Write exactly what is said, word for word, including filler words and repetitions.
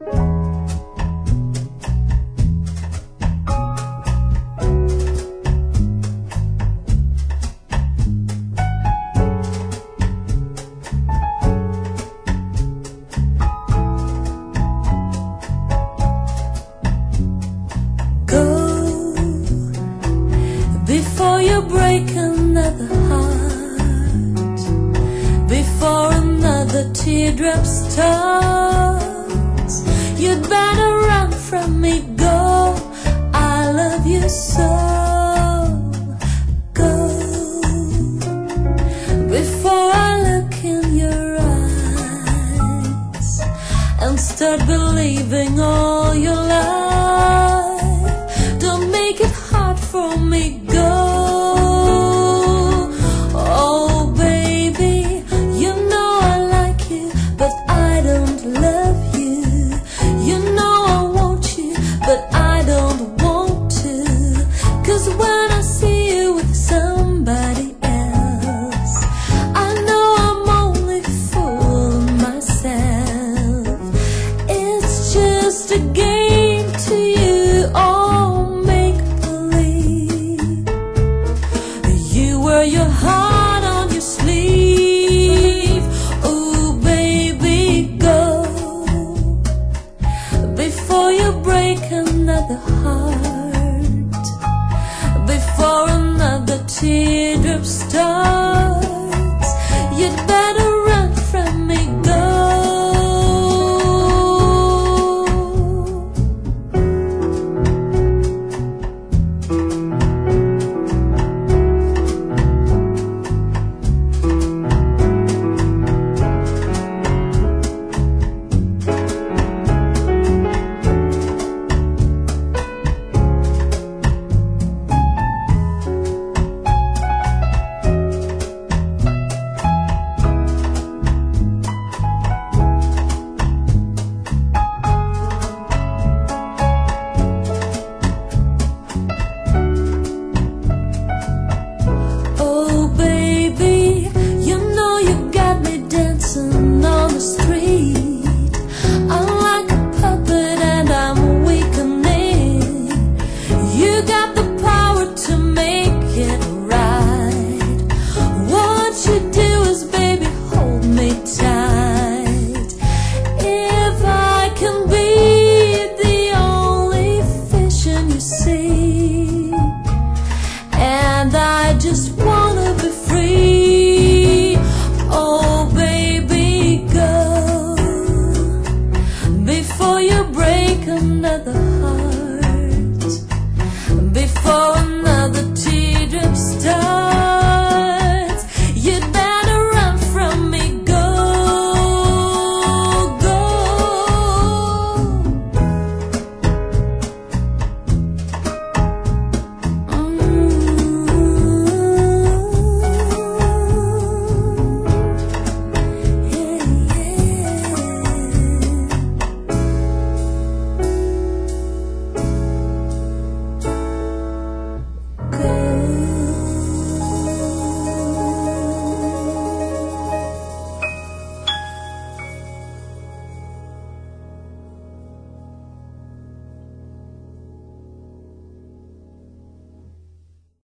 Before you break another heart, before another teardrop starts, you'd better run from me, go, I love you so. Go, before I look in your eyes and start believing all your life. Don't make it hard for me, go. Oh baby, you know I like you, but I don't love you. You know I want you, but I don't want to. 'Cause when I see you with somebody else, I know I'm only fooling myself. It's just a game to you, oh make believe. You wear your heart on your sleeve. Oh baby, go, before you break another heart, before another teardrop starts, you'd better run from me, go. Just wanna be free. Oh baby, go, before you break another